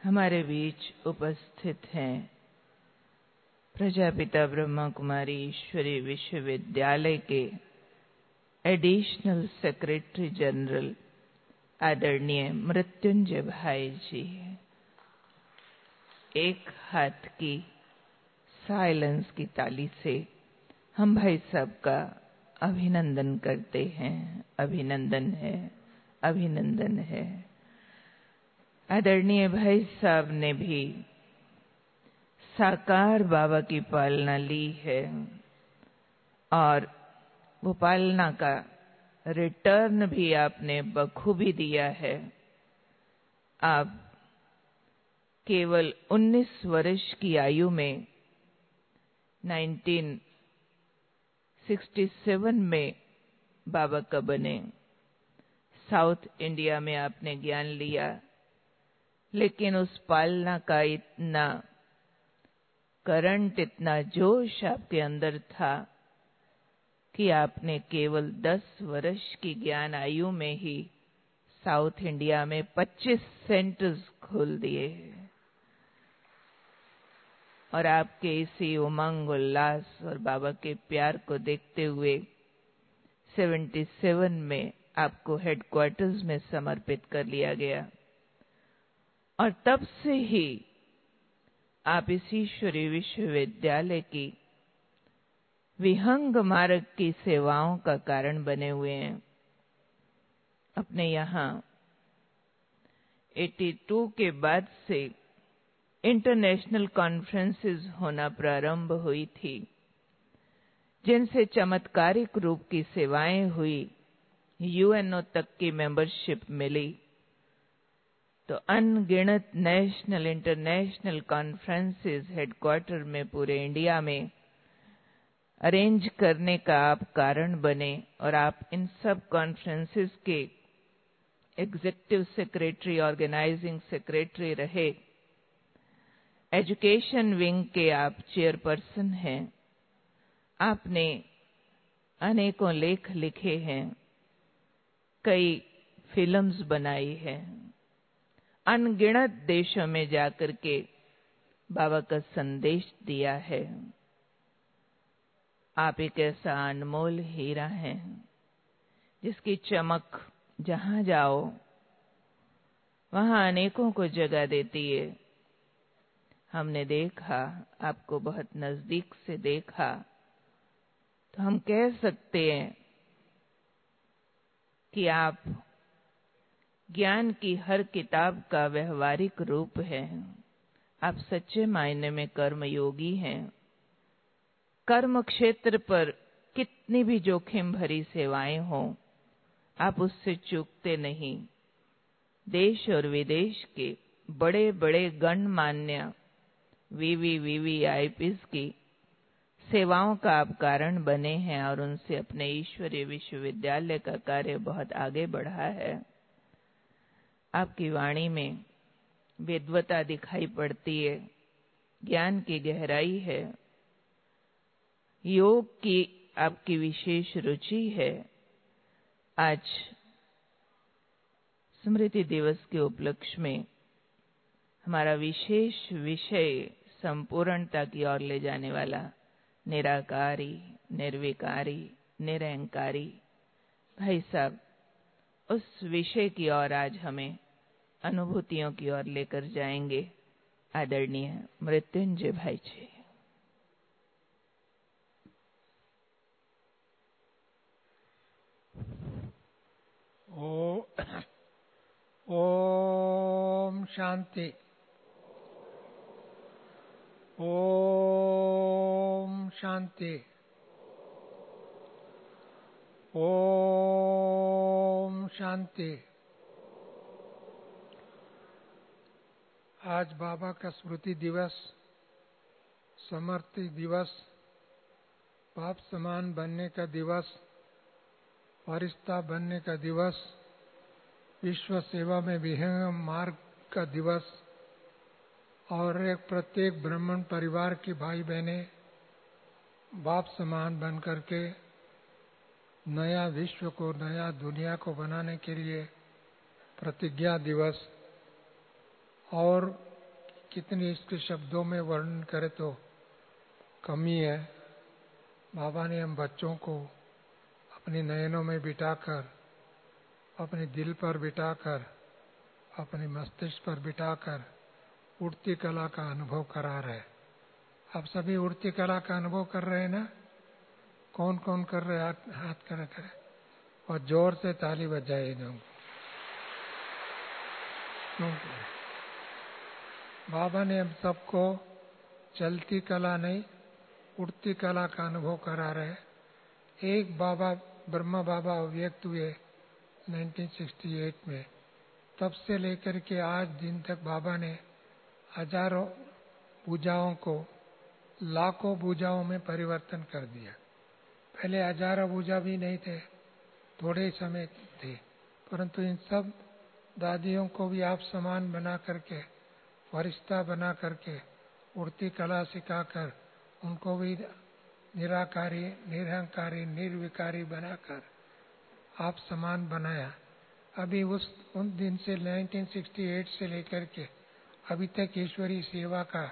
हमारे बीच उपस्थित हैं प्रजापिता ब्रह्मा कुमारी ईश्वरी विश्वविद्यालय के एडिशनल सेक्रेटरी जनरल आदरणीय मृत्युंजय भाई जी। एक हाथ की साइलेंस की ताली से हम भाई साहब का अभिनंदन करते हैं। अभिनंदन है, अभिनंदन है। आदरणीय भाई साहब ने भी साकार बाबा की पालना ली है और वो पालना का रिटर्न भी आपने बखूबी दिया है। आप केवल 19 वर्ष की आयु में 1967 में बाबा का बने। साउथ इंडिया में आपने ज्ञान लिया, लेकिन उस पालना का इतना करंट, इतना जोश आपके अंदर था कि आपने केवल 10 वर्ष की ज्ञान आयु में ही साउथ इंडिया में 25 सेंटर्स खोल दिए। और आपके इसी उमंग, उल्लास और बाबा के प्यार को देखते हुए 77 में आपको हेडक्वार्टर्स में समर्पित कर लिया गया और तब से ही आप इस ईश्वरी विश्वविद्यालय की विहंग मार्ग की सेवाओं का कारण बने हुए हैं। अपने यहाँ 82 के बाद से इंटरनेशनल कॉन्फ्रेंसेस होना प्रारंभ हुई थी, जिनसे चमत्कारिक रूप की सेवाएं हुई, यूएनओ तक की मेंबरशिप मिली। तो अनगिनत नेशनल इंटरनेशनल कॉन्फ्रेंसेस हेडक्वार्टर में पूरे इंडिया में अरेंज करने का आप कारण बने और आप इन सब कॉन्फ्रेंसेस के एग्जीक्यूटिव सेक्रेटरी, ऑर्गेनाइजिंग सेक्रेटरी रहे। एजुकेशन विंग के आप चेयरपर्सन हैं। आपने अनेकों लेख लिखे हैं, कई फिल्म्स बनाई हैं, अनगिनत देशों में जाकर के बाबा का संदेश दिया है। आप एक ऐसा अनमोल हीरा हैं जिसकी चमक जहां जाओ वहां अनेकों को जगह देती है। हमने देखा, आपको बहुत नजदीक से देखा, तो हम कह सकते हैं कि आप ज्ञान की हर किताब का व्यवहारिक रूप है। आप सच्चे मायने में कर्मयोगी हैं। कर्म क्षेत्र पर कितनी भी जोखिम भरी सेवाएं हों, आप उससे चूकते नहीं। देश और विदेश के बड़े बड़े गणमान्य वीवीआईपीज की सेवाओं का आप कारण बने हैं और उनसे अपने ईश्वरीय विश्वविद्यालय का कार्य बहुत आगे बढ़ा है। आपकी वाणी में विद्वता दिखाई पड़ती है, ज्ञान की गहराई है, योग की आपकी विशेष रुचि है। आज स्मृति दिवस के उपलक्ष्य में हमारा विशेष विषय संपूर्णता की ओर ले जाने वाला निराकारी, निर्विकारी, निरहंकारी। भाई साहब, उस विषय की ओर आज हमें अनुभूतियों की ओर लेकर जाएंगे आदरणीय मृत्युंजय भाई जी। ओम शांति। ओम शांति। ओम शांति। आज बाबा का स्मृति दिवस, समर्पि दिवस, पाप समान बनने का दिवस, फरिश्ता बनने का दिवस, विश्व सेवा में विहंग मार्ग का दिवस और एक प्रत्येक ब्राह्मण परिवार की भाई बहनें बाप समान बन करके नया विश्व को, नया दुनिया को बनाने के लिए प्रतिज्ञा दिवस और कितनी इसके शब्दों में वर्णन करे तो कमी है। बाबा ने हम बच्चों को अपने नयनों में बिठाकर, अपने दिल पर बिठाकर, अपने मस्तिष्क पर बिठाकर उड़ती कला का अनुभव करा रहे। आप सभी उड़ती कला का अनुभव कर रहे हैं ना? कौन कौन कर रहे? हाथ खड़ा करें और जोर से ताली बजाइए। बाबा ने हम सबको चलती कला नहीं, उड़ती कला का अनुभव करा रहे। एक बाबा, ब्रह्मा बाबा व्यक्त हुए 1968 में, तब से लेकर के आज दिन तक बाबा ने हजारों भुजाओं को लाखों भुजाओं में परिवर्तन कर दिया। पहले हजारों भुजा भी नहीं थे, थोड़े समय थे, परंतु इन सब दादियों को भी आप समान बना करके, फरिश्ता बना करके, उड़ती कला सिखाकर उनको भी निराकारी, निरहंकारी, निर्विकारी बनाकर आप समान बनाया। अभी उन दिन से 1968 से लेकर के अभी तक ईश्वरीय सेवा का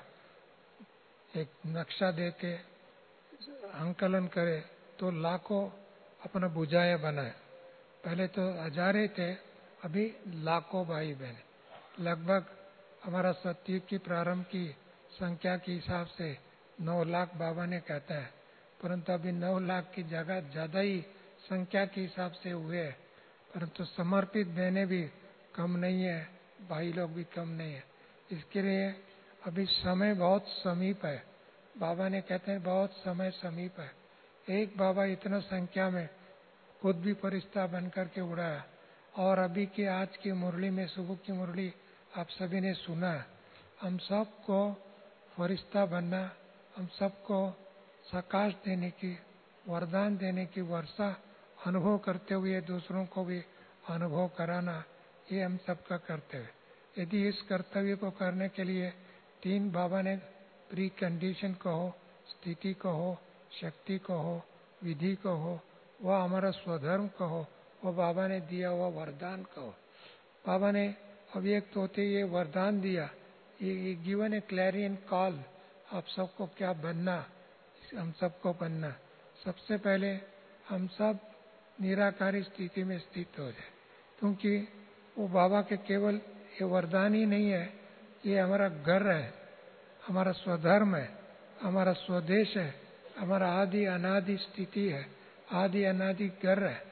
एक नक्शा देके आंकलन करे तो लाखों अपना बुझाया बनाए। पहले तो हजारे थे, अभी लाखों भाई बहन। लगभग हमारा सतयुग की प्रारंभ की संख्या के हिसाब से 9 लाख बाबा ने कहता है, परंतु अभी 9 लाख की जगह ज्यादा ही संख्या के हिसाब से हुए, परंतु समर्पित बहनें भी कम नहीं है, भाई लोग भी कम नहीं है। इसके लिए अभी समय बहुत समीप है। बाबा ने कहते हैं बहुत समय समीप है। एक बाबा इतना संख्या में खुद भी फरिश्ता बन करके उड़ाया। और अभी की आज की मुरली में, सुबह की मुरली आप सभी ने सुना, हम सबको फरिश्ता बनना, हम सबको सकाश देने की, वरदान देने की वर्षा अनुभव करते हुए दूसरों को भी अनुभव कराना, ये हम सबका कर्तव्य। यदि इस कर्तव्य को करने के लिए 3 बाबा ने प्री कंडीशन कहो, स्थिति कहो, शक्ति कहो, विधि कहो, वह हमारा स्वधर्म कहो, वो बाबा ने दिया हुआ वरदान कहो। बाबा ने अव्यक्त होते ये वरदान दिया, ये गिवन ए क्लैरियन कॉल, आप सबको क्या बनना, हम सबको बनना। सबसे पहले हम सब निराकारी स्थिति में स्थित हो जाए, क्योंकि वो बाबा के केवल ये वरदान ही नहीं है, ये हमारा घर है, हमारा स्वधर्म है, हमारा स्वदेश है, हमारा आदि अनादि स्थिति है, आदि अनादि घर है,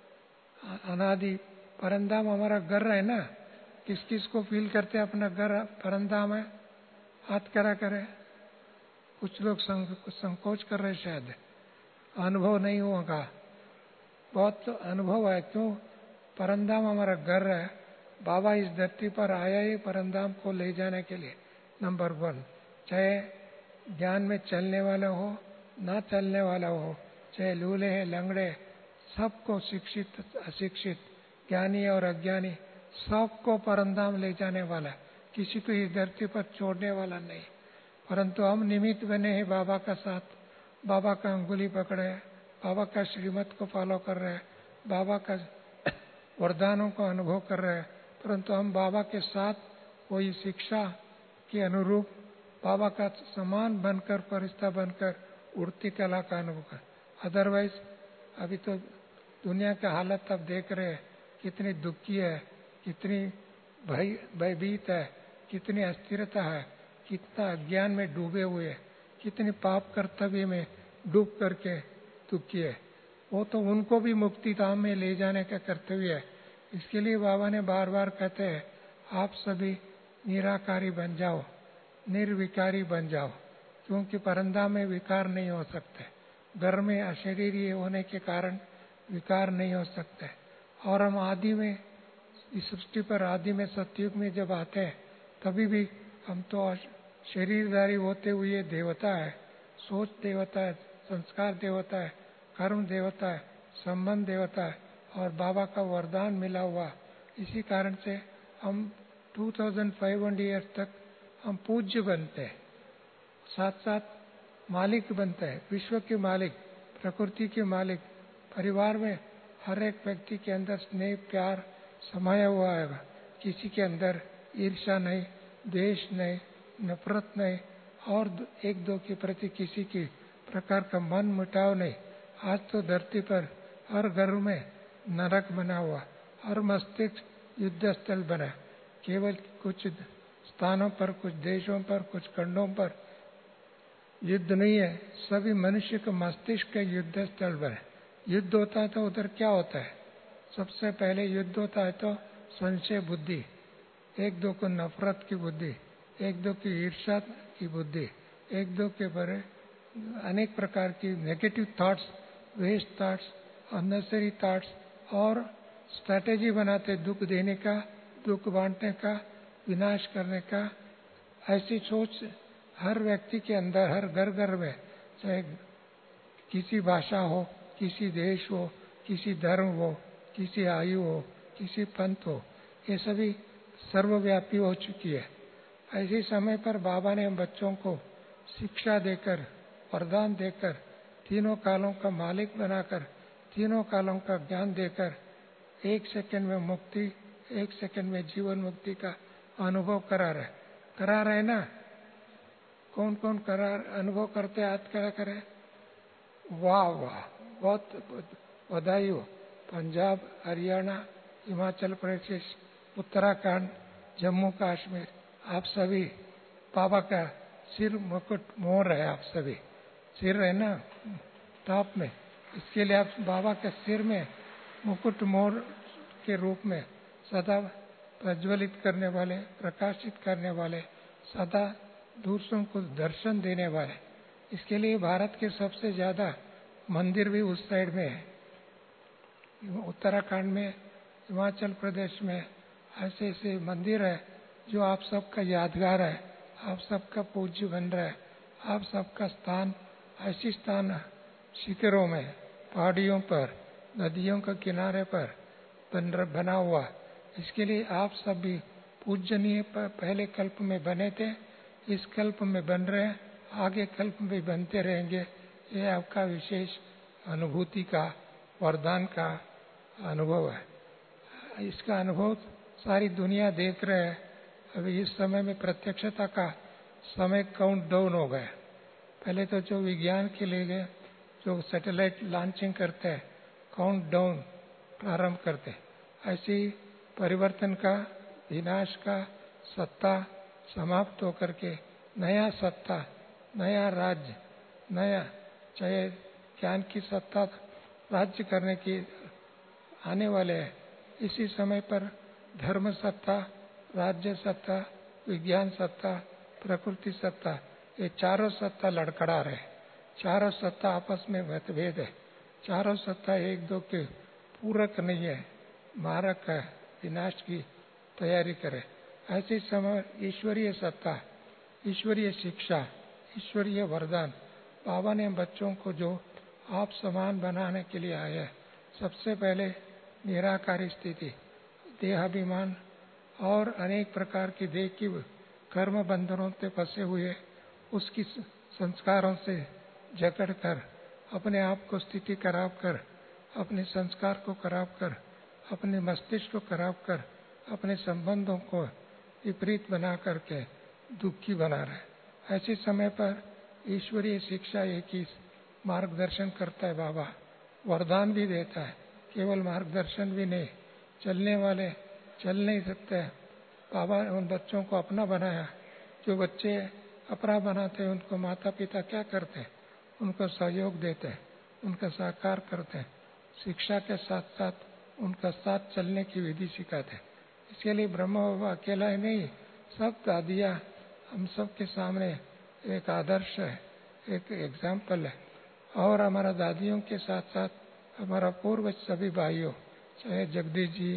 अनादि परंधाम हमारा घर है ना। किस किस को फील करते हैं अपना घर परंधाम है? हाथ करा करे। कुछ लोग संकोच कर रहे, शायद अनुभव नहीं होगा। बहुत अनुभव है। क्यों? परंधाम हमारा घर है। बाबा इस धरती पर आया ही परंधाम को ले जाने के लिए। नंबर 1, चाहे ज्ञान में चलने वाला हो, ना चलने वाला हो, चाहे लूले हैं, लंगड़े, सबको, शिक्षित अशिक्षित, ज्ञानी और अज्ञानी, सबको परंधाम ले जाने वाला, किसी को इस धरती पर छोड़ने वाला नहीं। परंतु हम निमित्त बने हैं बाबा का साथ, बाबा का अंगुली पकड़े, बाबा का श्रीमत को फॉलो कर रहे हैं, बाबा का वरदानों को अनुभव कर रहे हैं, परंतु हम बाबा के साथ कोई शिक्षा के अनुरूप बाबा का समान बनकर, फरिश्ता बनकर उड़ती कला का अनुभव कर। अदरवाइज अभी तो दुनिया का हालत अब देख रहे हैं, कितनी दुखी है, कितनी भयभीत है, कितनी अस्थिरता है, कितना अज्ञान में डूबे हुए है, कितनी पाप कर्तव्य में डूब करके दुखी है। वो तो उनको भी मुक्ति धाम में ले जाने का कर्तव्य है। इसके लिए बाबा ने बार बार कहते हैं, आप सभी निराकारी बन जाओ, निर्विकारी बन जाओ, क्योंकि परंधाम में विकार नहीं हो सकते, घर में अशरीरी होने के कारण विकार नहीं हो सकते। और हम आदि में, इस सृष्टि पर आदि में, सतयुग में जब आते हैं, तभी भी हम तो शरीरधारी होते हुए देवता है, सोच देवता है, संस्कार देवता है, कर्म देवता है, संबंध देवता है, और बाबा का वरदान मिला हुआ। इसी कारण से हम 2500 ईयर्स तक हम पूज्य बनते हैं, साथ साथ मालिक बनते हैं, विश्व के मालिक, प्रकृति के मालिक। परिवार में हर एक व्यक्ति के अंदर स्नेह प्यार समाया हुआ है, किसी के अंदर ईर्ष्या नहीं, द्वेष नहीं, नफरत नहीं और एक दो के प्रति किसी की प्रकार का मन मुटाव नहीं। आज तो धरती पर हर घर में नरक बना हुआ, हर मस्तिष्क युद्ध स्थल बना। केवल कुछ स्थानों पर, कुछ देशों पर, कुछ खंडों पर युद्ध नहीं है, सभी मनुष्य के मस्तिष्क के युद्ध स्थल पर है। युद्ध होता है तो उधर क्या होता है? सबसे पहले युद्ध होता है तो संशय बुद्धि, एक दो को नफरत की बुद्धि, एक दो की ईर्ष्या की बुद्धि, एक दो के बड़े अनेक प्रकार की negative thoughts, waste thoughts, unnecessary thoughts, और स्ट्रैटेजी बनाते दुख देने का, दुख बांटने का, विनाश करने का। ऐसी सोच हर व्यक्ति के अंदर, हर घर घर में, चाहे किसी भाषा हो, किसी देश हो, किसी धर्म हो, किसी आयु हो, किसी पंथ हो, ये सभी सर्वव्यापी हो चुकी है। ऐसे समय पर बाबा ने हम बच्चों को शिक्षा देकर, वरदान देकर, तीनों कालों का मालिक बनाकर, तीनों कालों का ज्ञान देकर 1 सेकंड में मुक्ति, 1 सेकंड में जीवन मुक्ति का अनुभव करा रहे ना? कौन कौन अनुभव करते? हाथ खड़ा करे। वाह वाह, बहुत बधाई हो। पंजाब, हरियाणा, हिमाचल प्रदेश, उत्तराखंड, जम्मू कश्मीर, आप सभी बाबा का सिर मुकुट मोर है। आप सभी सिर है ना टॉप में, इसके लिए आप बाबा के सिर में मुकुट मोर के रूप में सदा प्रज्वलित करने वाले, प्रकाशित करने वाले, सदा दूसरों को दर्शन देने वाले। इसके लिए भारत के सबसे ज्यादा मंदिर भी उस साइड में है, उत्तराखंड में, हिमाचल प्रदेश में। ऐसे ऐसे मंदिर है जो आप सबका यादगार है, आप सबका पूज्य बन रहा है। आप सबका स्थान, ऐसी स्थान शिखरों में, पहाड़ियों पर, नदियों के किनारे पर बना हुआ। इसके लिए आप सब भी पूजनीय पहले कल्प में बने थे, इस कल्प में बन रहे हैं, आगे कल्प में बनते रहेंगे। ये आपका विशेष अनुभूति का, वरदान का अनुभव है। इसका अनुभव सारी दुनिया देख रहे हैं। अभी इस समय में प्रत्यक्षता का समय काउंट डाउन हो गया। पहले तो जो विज्ञान के लिए जो सैटेलाइट लॉन्चिंग करते हैं, काउंट डाउन प्रारंभ करते, ऐसे ही परिवर्तन का, विनाश का सत्ता समाप्त होकर के नया सत्ता, नया राज्य, नया, चाहे ज्ञान की सत्ता राज्य करने की आने वाले हैं। इसी समय पर धर्म सत्ता, राज्य सत्ता, विज्ञान सत्ता, प्रकृति सत्ता, ये चारों सत्ता लड़खड़ा रहे। चारों सत्ता आपस में मतभेद है। चारों सत्ता एक दो के पूरक नहीं है, मारक है, विनाश की तैयारी करे। ऐसे समय ईश्वरीय सत्ता, ईश्वरीय शिक्षा, ईश्वरीय वरदान बाबा ने बच्चों को जो आप समान बनाने के लिए आया है। सबसे पहले निराकारी स्थिति, देहाभिमान और अनेक प्रकार की देह की कर्म बंधनों से फंसे हुए, उसकी संस्कारों से जकड़ कर, अपने आप को स्थिति खराब कर, अपने संस्कार को खराब कर, अपने मस्तिष्क को खराब कर, अपने संबंधों को विपरीत बना करके दुखी बना रहा है। ऐसे समय पर ईश्वरीय शिक्षा एक ही मार्गदर्शन करता है। बाबा वरदान भी देता है, केवल मार्गदर्शन भी नहीं। चलने वाले चल नहीं सकते। बाबा ने उन बच्चों को अपना बनाया। जो बच्चे अपना बनाते हैं उनको माता पिता क्या करते हैं? उनको सहयोग देते हैं, उनका साकार करते हैं, शिक्षा के साथ साथ उनका साथ चलने की विधि सिखाते हैं। इसके लिए ब्रह्मा बाबा अकेला ही नहीं, सब दादियाँ हम सब के सामने एक आदर्श है, एक एग्जाम्पल है। और हमारा दादियों के साथ साथ हमारा पूर्वज सभी भाइयों, चाहे जगदीश जी,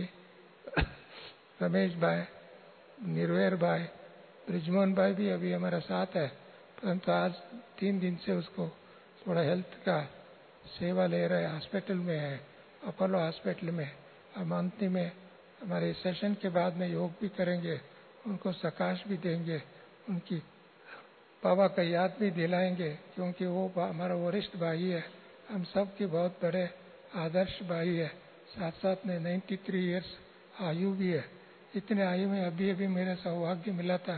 रमेश भाई, निर्वैर भाई, ब्रिजमोहन भाई भी अभी हमारे साथ है, परंतु आज 3 दिन से उसको थोड़ा हेल्थ का सेवा ले रहे, हॉस्पिटल में है, अपोलो हॉस्पिटल में। हम अंतिम में हमारे सेशन के बाद में योग भी करेंगे, उनको सकाश भी देंगे, उनकी बाबा का याद भी दिलाएंगे, क्योंकि वो हमारा वरिष्ठ भाई है, हम सब के बहुत बड़े आदर्श भाई है। साथ साथ में 93 इयर्स आयु भी है। इतने आयु में अभी अभी मेरे सौभाग्य मिला था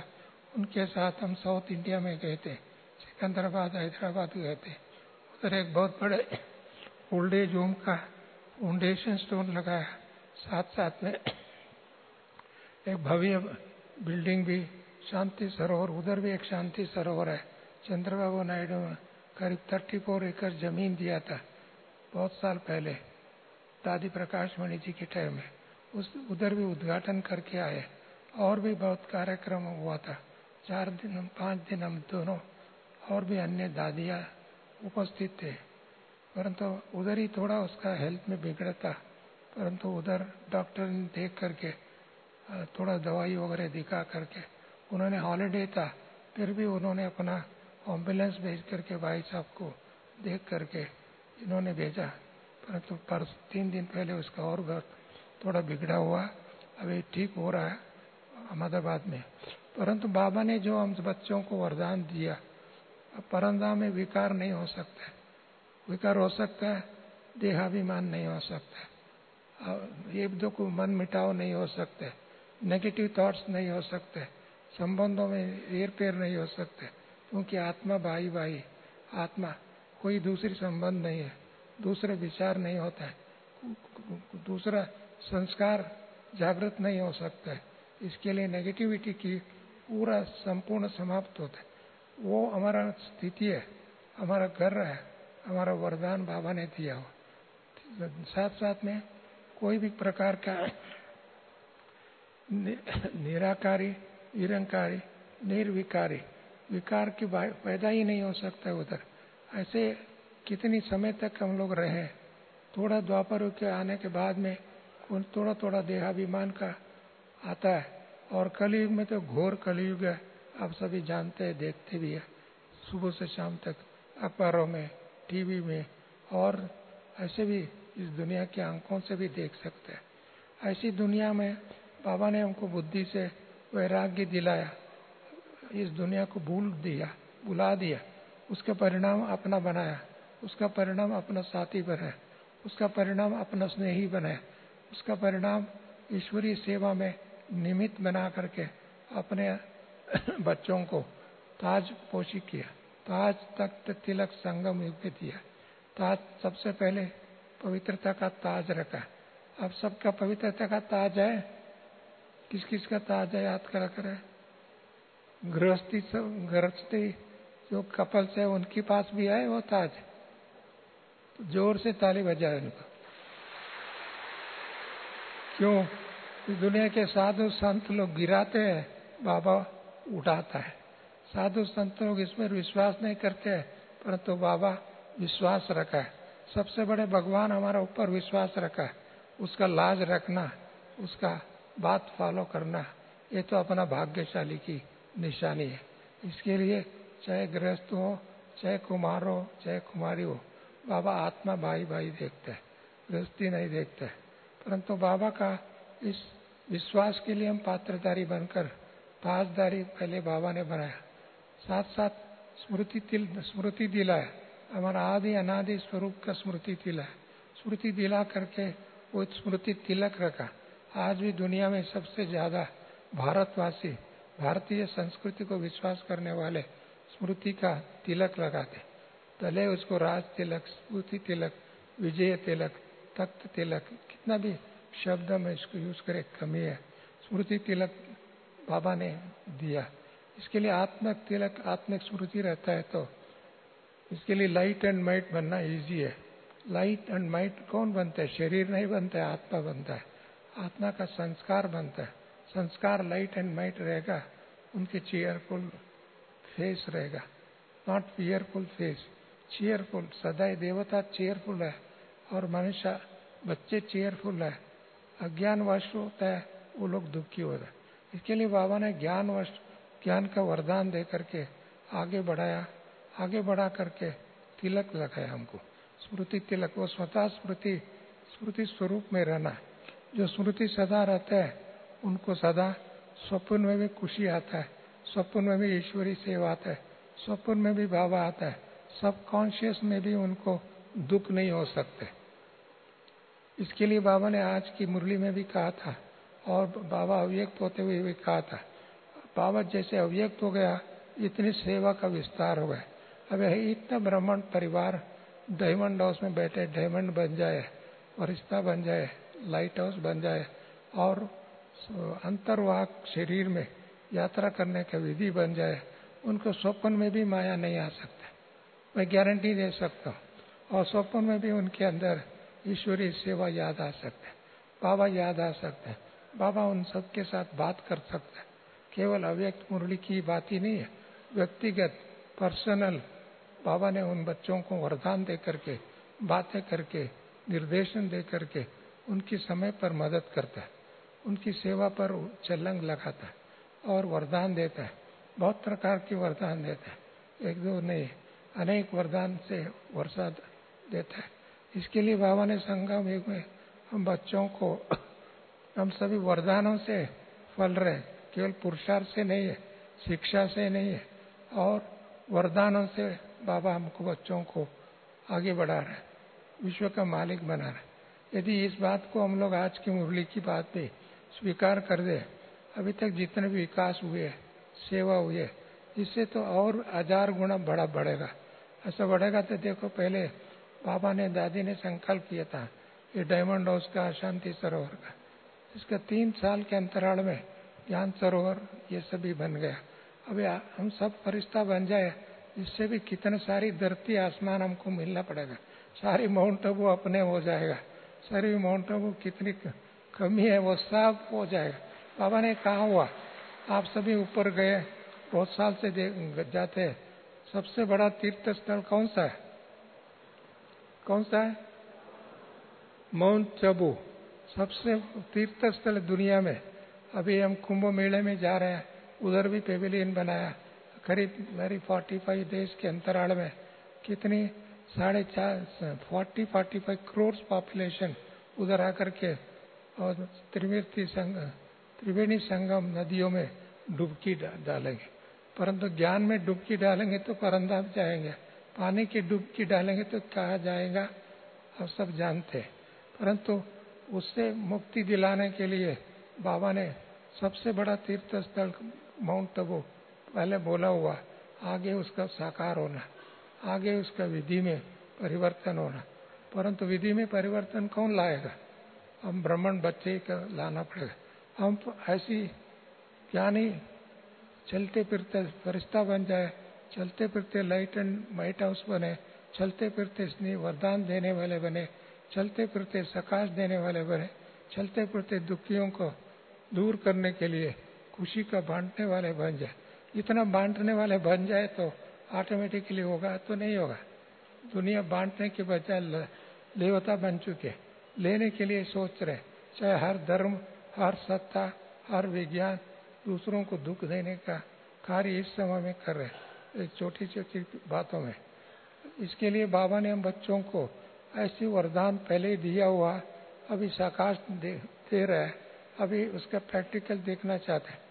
उनके साथ हम साउथ इंडिया में गए थे, सिकंदराबाद, हैदराबाद गए थे। उधर एक बहुत बड़े ओल्ड एज होम का फाउंडेशन स्टोन लगाया, साथ साथ में एक भव्य बिल्डिंग भी, शांति सरोवर, उधर भी एक शांति सरोवर है। चंद्रबाबू नायडू ने करीब 34 एकड़ जमीन दिया था बहुत साल पहले, दादी प्रकाश मणि जी के टाइम में। उधर भी उद्घाटन करके आए, और भी बहुत कार्यक्रम हुआ था। 4 दिन 5 दिन हम दोनों और भी अन्य दादियाँ उपस्थित थे, परंतु उधर ही थोड़ा उसका हेल्थ में बिगड़ा था, परंतु उधर डॉक्टर ने देख करके थोड़ा दवाई वगैरह दिखा करके, उन्होंने हॉलिडे था फिर भी उन्होंने अपना एम्बुलेंस भेज करके भाई साहब को देख करके इन्होंने भेजा, परंतु 3 दिन पहले उसका और थोड़ा बिगड़ा हुआ, अभी ठीक हो रहा है अहमदाबाद में। परंतु बाबा ने जो हम बच्चों को वरदान दिया, परंदा में विकार नहीं हो सकता, विकार हो सकता है, देहाभिमान नहीं हो सकता, ये दो को मन मिटाव नहीं हो सकते, नेगेटिव थॉट्स नहीं हो सकते, संबंधों में हेर फेर नहीं हो सकते, क्योंकि आत्मा भाई भाई, आत्मा कोई दूसरी संबंध नहीं है, दूसरे विचार नहीं होता है, दूसरा संस्कार जागृत नहीं हो सकता है। इसके लिए नेगेटिविटी की पूरा संपूर्ण समाप्त होता है। वो हमारा स्थिति है, हमारा घर है, हमारा वरदान बाबा ने दिया हो। साथ साथ में कोई भी प्रकार का निराकारी, निरंकारी, निर्विकारी विकार की पैदा ही नहीं हो सकता उधर। ऐसे कितनी समय तक हम लोग रहे, थोड़ा द्वापर के आने के बाद में थोड़ा थोड़ा देहाभिमान का आता है, और कलयुग में तो घोर कलयुग है, आप सभी जानते हैं, देखते भी है, सुबह से शाम तक अखबारों में, टीवी में, और ऐसे भी इस दुनिया की आंखों से भी देख सकते हैं। ऐसी दुनिया में बाबा ने हमको बुद्धि से वैराग्य दिलाया, इस दुनिया को बुला दिया, उसका परिणाम अपना बनाया, उसका परिणाम अपना साथी बनाया, उसका परिणाम अपना स्नेही बनाया, उसका परिणाम ईश्वरीय सेवा में निमित्त बना करके अपने बच्चों को ताज पोशी किया, ताज तख्त तिलक संगम युग में दिया। ताज सबसे पहले पवित्रता का ताज रखा। अब सबका पवित्रता का ताज है, किस किस का ताज है याद करा करे। गृहस्थी जो कपल्स है उनके पास भी है वो ताज, तो जोर से ताली बजाए उनको। क्यों? इस दुनिया के साधु संत लोग गिराते हैं, बाबा उठाता है। साधु संत लोग इसमें विश्वास नहीं करते हैं, परंतु बाबा विश्वास रखा है। सबसे बड़े भगवान हमारा ऊपर विश्वास रखा है, उसका लाज रखना, उसका बात फॉलो करना, ये तो अपना भाग्यशाली की निशानी है। इसके लिए चाहे गृहस्थ हो, चाहे कुमार हो, चाहे कुमारी हो, बाबा आत्मा भाई भाई देखते हैं, गृहस्थी नहीं देखते हैं। परंतु बाबा का इस विश्वास के लिए हम पात्रधारी बनकर ताजदारी पहले बाबा ने बनाया, साथ साथ स्मृति दिलाया, हमारा आदि अनादि स्वरूप का स्मृति दिलाया, स्मृति दिला करके वो स्मृति तिलक रखा। आज भी दुनिया में सबसे ज्यादा भारतवासी, भारतीय संस्कृति को विश्वास करने वाले स्मृति का तिलक लगाते, भले उसको राज तिलक, स्मृति तिलक, विजय तिलक, तख्त तिलक, कितना भी शब्द में इसको यूज करे कमी है। स्मृति तिलक बाबा ने दिया। इसके लिए आत्मिक तिलक, आत्मिक स्मृति रहता है तो इसके लिए लाइट एंड माइट बनना इजी है। लाइट एंड माइट कौन बनता है? शरीर नहीं बनता है, आत्मा बनता है, आत्मा का संस्कार बनता है। संस्कार लाइट एंड माइट रहेगा, उनके चेयरफुल फेस रहेगा, नॉट फियरफुल फेस, चेयरफुल। सदा देवता चेयरफुल है और मनुष्य बच्चे चेयरफुल है। अज्ञानवश होता है वो लोग दुखी होता है। इसके लिए बाबा ने ज्ञान का वरदान दे करके आगे बढ़ाया, आगे बढ़ा करके तिलक लगाया हमको, स्मृति तिलक। वो स्वतः स्मृति स्वरूप में रहना। जो स्मृति सदा रहता है उनको सदा स्वप्न में भी खुशी आता है, स्वप्न में भी ईश्वरी सेवा आता है, स्वप्न में भी बाबा आता है, सब कॉन्शियस में भी उनको दुख नहीं हो सकते। इसके लिए बाबा ने आज की मुरली में भी कहा था और बाबा अव्यक्त होते हुए भी कहा था, बाबा जैसे अव्यक्त हो गया, इतनी सेवा का विस्तार हो गया। अब इतना ब्राह्मण परिवार डायमंड हाउस में बैठे, डायमंड बन जाए, फरिश्ता बन जाए, लाइट हाउस बन जाए और अंतर्वाक शरीर में यात्रा करने का विधि बन जाए, उनको स्वप्न में भी माया नहीं आ सकता, मैं गारंटी दे सकता हूँ। और स्वप्न में भी उनके अंदर ईश्वरीय सेवा याद आ सकता है, बाबा याद आ सकता है, बाबा उन सबके साथ बात कर सकता है। केवल अव्यक्त मुरली की बात ही नहीं है, व्यक्तिगत पर्सनल बाबा ने उन बच्चों को वरदान दे करके, बातें करके, निर्देशन दे करके उनकी समय पर मदद करता है, उनकी सेवा पर छलांग लगाता है और वरदान देता है। बहुत प्रकार के वरदान देता है, एक दो नहीं, अनेक वरदान से वर्षा देता है। इसके लिए बाबा ने संगम युग में हम बच्चों को हम सभी वरदानों से फल रहे, केवल पुरुषार्थ से नहीं है, शिक्षा से नहीं है, और वरदानों से बाबा हमको बच्चों को आगे बढ़ा रहे, विश्व का मालिक बना रहे। यदि इस बात को हम लोग आज की मुरली की बात पे स्वीकार कर दे, अभी तक जितने भी विकास हुए, सेवा हुए, इससे तो और 1000 गुना बड़ा बढ़ेगा। ऐसा बढ़ेगा तो देखो, पहले बाबा ने, दादी ने संकल्प किया था ये डायमंड हाउस का, शांति सरोवर का, इसका 3 साल के अंतराल में ज्ञान सरोवर ये सभी बन गया। अभी हम सब फरिश्ता बन जाए, इससे भी कितने सारी धरती आसमान हमको मिलना पड़ेगा, सारी माउंट आबू अपने हो जाएगा, सारी माउंट आबू कितनी कमी है वो सब हो जाएगा। बाबा ने कहा हुआ, आप सभी ऊपर गए, बहुत साल से जाते हैं, सबसे बड़ा तीर्थ स्थल कौन सा है? कौन सा है? माउंट आबू सबसे तीर्थ स्थल दुनिया में। अभी हम कुंभ मेले में जा रहे हैं, उधर भी पेविलियन बनाया, करीब मेरी 45 देश के अंतराल में कितनी 45 करोड़ पॉपुलेशन उधर आकर के और त्रिवेणी संगम नदियों में डुबकी डालेंगे। परंतु ज्ञान में डुबकी डालेंगे तो परंधाम जाएंगे, पानी की डुबकी डालेंगे तो कहाँ जाएगा आप सब जानते हैं। परंतु उससे मुक्ति दिलाने के लिए बाबा ने सबसे बड़ा तीर्थ स्थल माउंट आबू पहले बोला हुआ, आगे उसका साकार होना, आगे उसका विधि में परिवर्तन होना। परंतु विधि में परिवर्तन कौन लाएगा? हम ब्राह्मण बच्चे का लाना पड़ेगा। हम ऐसी ज्ञानी चलते फिरते फरिश्ता बन जाए, चलते फिरते लाइट एंड माइट हाउस बने, चलते फिरते स्नेह वरदान देने वाले बने, चलते फिरते सकाश देने वाले बने, चलते फिरते दुखियों को दूर करने के लिए खुशी का बांटने वाले बन जाए। इतना बांटने वाले बन जाए तो ऑटोमेटिकली होगा तो नहीं होगा। दुनिया बांटने के बजाय लेवता बन चुके, लेने के लिए सोच रहे, चाहे हर धर्म, हर सत्ता, हर विज्ञान दूसरों को दुख देने का कार्य इस समय में कर रहे, छोटी छोटी बातों में। इसके लिए बाबा ने हम बच्चों को ऐसी वरदान पहले ही दिया हुआ, अभी साकाश दे रहा है, अभी उसका प्रैक्टिकल देखना चाहते हैं।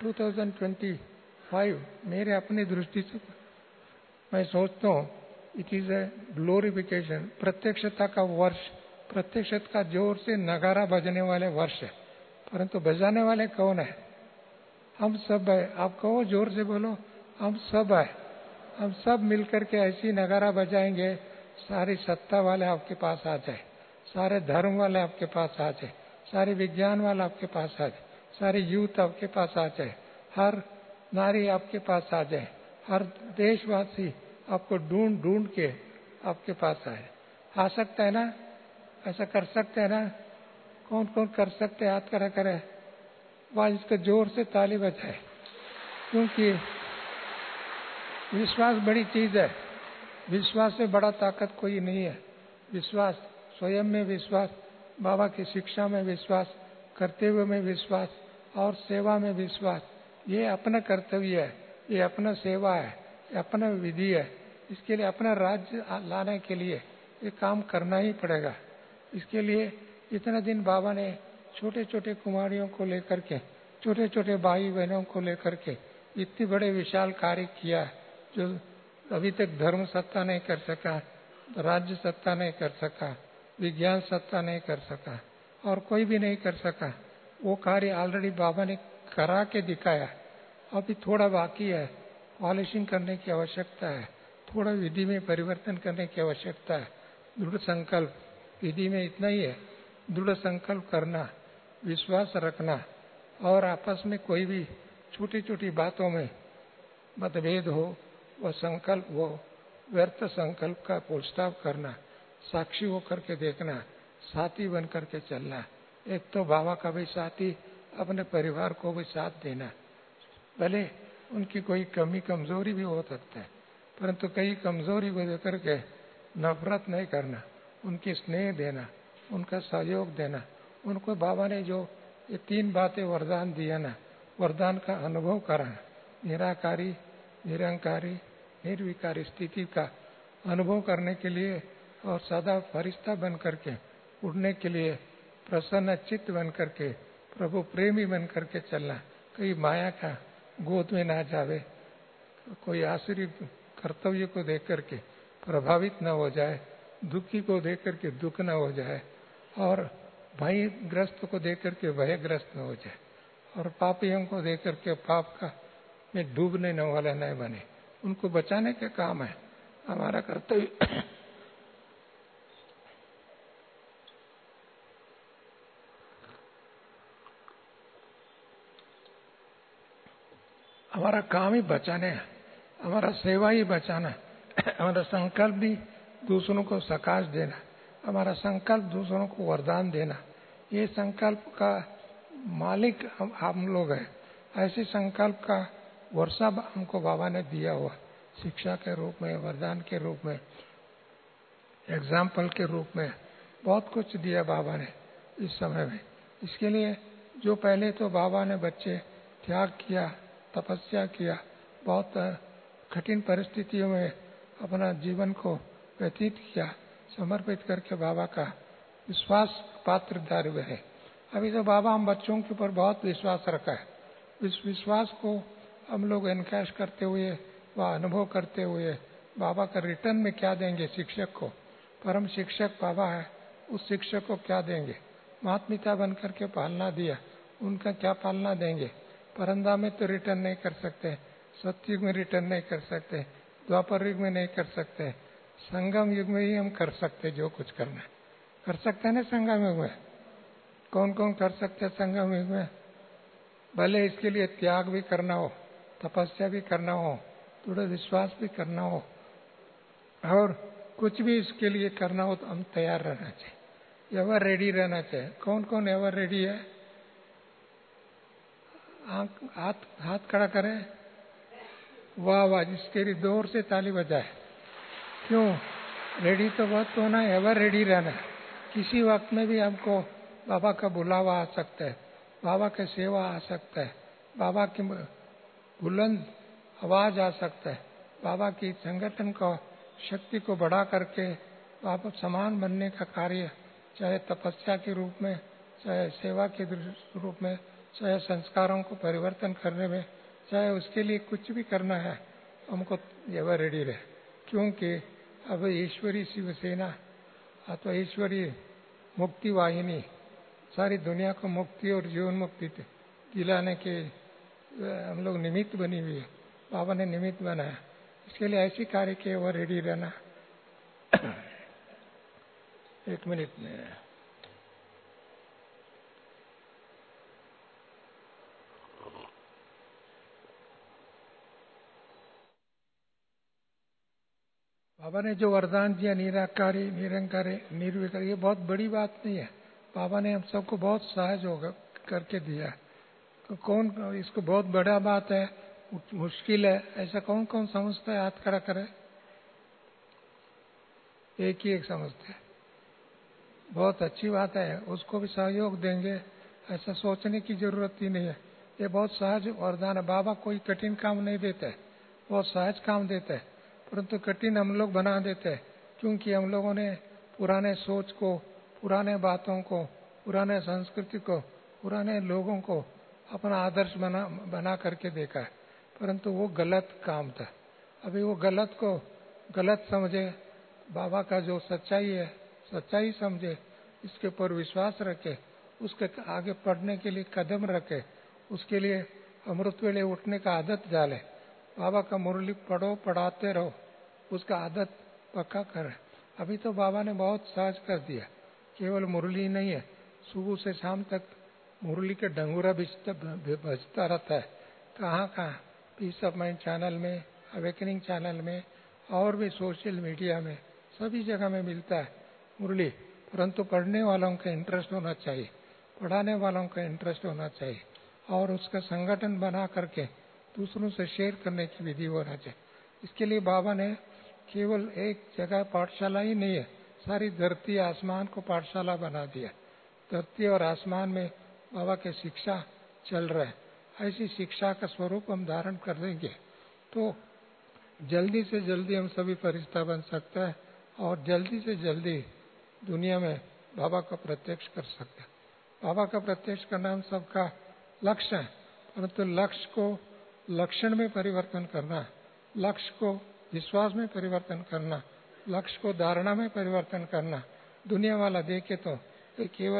2025 मेरे अपनी दृष्टि से मैं सोचता हूँ इट इज ए ग्लोरिफिकेशन, प्रत्यक्षता का वर्ष, प्रत्यक्षता का जोर से नगारा बजने वाले वर्ष है। परंतु बजाने वाले कौन है? हम सब है। आप कहो, जोर से बोलो, हम सब है। हम सब मिलकर के ऐसी नगारा बजाएंगे, सारी सत्ता वाले आपके पास आ जाए, सारे धर्म वाले आपके पास आ जाए, सारे विज्ञान वाले आपके पास आ जाए, सारी यूथ आपके पास आ जाए, हर नारी आपके पास आ जाए, हर देशवासी आपको ढूंढ ढूंढ के आपके पास आए। आ सकता है ना? ऐसा कर सकते हैं ना? कौन कौन कर सकते हैं? हाथ खड़ा करे, वह इसका जोर से ताली बजाए, क्योंकि विश्वास बड़ी चीज है। विश्वास से बड़ा ताकत कोई नहीं है। विश्वास, स्वयं में विश्वास, बाबा की शिक्षा में विश्वास, कर्तव्य में विश्वास और सेवा में विश्वास, ये अपना कर्तव्य है, ये अपना सेवा है, ये अपना विधि है। इसके लिए अपना राज्य लाने के लिए ये काम करना ही पड़ेगा। इसके लिए इतना दिन बाबा ने छोटे छोटे कुमारियों को लेकर के, छोटे छोटे भाई बहनों को लेकर के इतनी बड़े विशाल कार्य किया, जो अभी तक धर्म सत्ता नहीं कर सका, राज्य सत्ता नहीं कर सका, विज्ञान सत्ता नहीं कर सका और कोई भी नहीं कर सका। वो कार्य ऑलरेडी बाबा ने करा के दिखाया। अभी थोड़ा बाकी है, पॉलिशिंग करने की आवश्यकता है, थोड़ा विधि में परिवर्तन करने की आवश्यकता है। दृढ़ संकल्प, विधि में इतना ही है, दृढ़ संकल्प करना, विश्वास रखना, और आपस में कोई भी छोटी छोटी बातों में मतभेद हो, वह संकल्प, वो व्यर्थ संकल्प का फुल स्टॉप करना, साक्षी होकर के देखना, साथी बन करके चलना। एक तो बाबा का भी साथी, अपने परिवार को भी साथ देना। भले उनकी कोई कमी कमजोरी भी हो सकता है, परंतु कई कमजोरी को देकर के नफरत नहीं करना, उनकी स्नेह देना, उनका सहयोग देना। उनको बाबा ने जो ये 3 बातें वरदान दिया ना, वरदान का अनुभव कराना, निराकारी, निरंकारी, निर्विकारी स्थिति का अनुभव करने के लिए, और सदा फरिश्ता बन करके उड़ने के लिए, प्रसन्न चित्त बन करके, प्रभु प्रेमी बन करके चलना। कहीं माया का गोद में ना जावे, कोई आसुरी कर्तव्य को देख करके प्रभावित न हो जाए, दुखी को देख करके दुख न हो जाए, और भयग्रस्त को देख करके भयग्रस्त न हो जाए, और पापियों को देख करके पाप का में डूबने न वाला न बने। उनको बचाने का काम है हमारा कर्तव्य। हमारा काम ही बचाने है, हमारा सेवा ही बचाना है। हमारा संकल्प भी दूसरों को सकाश देना, हमारा संकल्प दूसरों को वरदान देना। ये संकल्प का मालिक हम लोग हैं। ऐसे संकल्प का वर्षा हमको बाबा ने दिया हुआ, शिक्षा के रूप में, वरदान के रूप में, एग्जाम्पल के रूप में बहुत कुछ दिया बाबा ने इस समय में। इसके लिए जो पहले तो बाबा ने बच्चे त्याग किया, तपस्या किया, बहुत कठिन परिस्थितियों में अपना जीवन को व्यतीत किया, समर्पित करके बाबा का विश्वास पात्रदार हुए हैं। अभी तो बाबा हम बच्चों के ऊपर बहुत विश्वास रखा है। इस विश्वास को हम लोग एनकैश करते हुए, वह अनुभव करते हुए, बाबा का रिटर्न में क्या देंगे शिक्षक को? परम शिक्षक बाबा है, उस शिक्षक को क्या देंगे? माता पिता बन करके पालना दिया, उनका क्या पालना देंगे? परंदा में तो रिटर्न नहीं कर सकते, सतयुग में रिटर्न नहीं कर सकते, द्वापर युग में नहीं कर सकते, संगम युग में ही हम कर सकते जो कुछ करना है। कर सकते हैं ना संगम युग में? कौन कौन कर सकते हैं संगम युग में? भले इसके लिए त्याग भी करना हो, तपस्या भी करना हो, थोड़ा विश्वास भी करना हो, और कुछ भी इसके लिए करना हो, तो हम तैयार रहना चाहिए, एवर रेडी रहना चाहिए। कौन कौन एवर रेडी है? हाथ खड़ा करें। वाह वाह, जिसके लिए जोर से ताली बजाए। क्यों? रेडी तो बहुत होना है, एवर रेडी रहना है। किसी वक्त में भी हमको बाबा का बुलावा आ सकता है, बाबा की सेवा आ सकता है, बाबा की बुलंद आवाज आ सकता है, बाबा की संगठन को शक्ति को बढ़ा करके बाबा समान बनने का कार्य, चाहे तपस्या के रूप में, चाहे सेवा के रूप में, चाहे संस्कारों को परिवर्तन करने में, चाहे उसके लिए कुछ भी करना है, हमको एवर रेडी रहे। क्योंकि अब ईश्वरी शिवसेना अथवा ईश्वरी मुक्ति वाहिनी सारी दुनिया को मुक्ति और जीवन मुक्ति दिलाने के हम लोग निमित्त बनी हुई है। बाबा ने निमित्त बनाया, इसके लिए ऐसी कार्य के एवर रेडी रहना। एक मिनट में बाबा ने जो वरदान दिया, निराकारी, निरंकारी, निर्विकारी, ये बहुत बड़ी बात नहीं है। बाबा ने हम सबको बहुत सहज होगा करके दिया। तो कौन इसको बहुत बड़ा बात है, मुश्किल है, ऐसा कौन कौन समझता है? हाथ खड़ा करे। एक ही एक समझते हैं। बहुत अच्छी बात है, उसको भी सहयोग देंगे, ऐसा सोचने की जरूरत ही नहीं है। ये बहुत सहज वरदान है। बाबा कोई कठिन काम नहीं देते, बहुत सहज काम देते हैं, परंतु कठिन हम लोग बना देते हैं, क्योंकि हम लोगों ने पुराने सोच को, पुराने बातों को, पुराने संस्कृति को, पुराने लोगों को अपना आदर्श बना करके देखा है, परंतु वो गलत काम था। अभी वो गलत को गलत समझे, बाबा का जो सच्चाई है सच्चाई समझे, इसके ऊपर विश्वास रखे, उसके आगे पढ़ने के लिए कदम रखे, उसके लिए अमृत वेले उठने का आदत डाले, बाबा का मुरली पढ़ो, पढ़ाते रहो, उसका आदत पक्का करें। अभी तो बाबा ने बहुत सहज कर दिया, केवल मुरली नहीं है, सुबह से शाम तक मुरली के डंगूरा बजता रहता है, कहाँ कहाँ, पीस ऑफ माइंड चैनल में, अवेकनिंग चैनल में और भी सोशल मीडिया में, सभी जगह में मिलता है मुरली। परंतु पढ़ने वालों का इंटरेस्ट होना चाहिए, पढ़ाने वालों का इंटरेस्ट होना चाहिए और उसका संगठन बना करके दूसरों से शेयर करने की विधि होना चाहिए। इसके लिए बाबा ने केवल एक जगह पाठशाला ही नहीं है, सारी धरती आसमान को पाठशाला बना दिया। धरती और आसमान में बाबा की शिक्षा चल रहा है। ऐसी शिक्षा का स्वरूप हम धारण कर देंगे तो जल्दी से जल्दी हम सभी फरिश्ता बन सकता है और जल्दी से जल्दी दुनिया में बाबा का प्रत्यक्ष कर सकते हैं। बाबा का प्रत्यक्ष करना हम सबका लक्ष्य है, परंतु लक्ष्य को लक्षण में परिवर्तन करना, लक्ष्य को विश्वास में परिवर्तन करना, लक्ष्य को धारणा में परिवर्तन करना। दुनिया वाला देखे तो ये केवल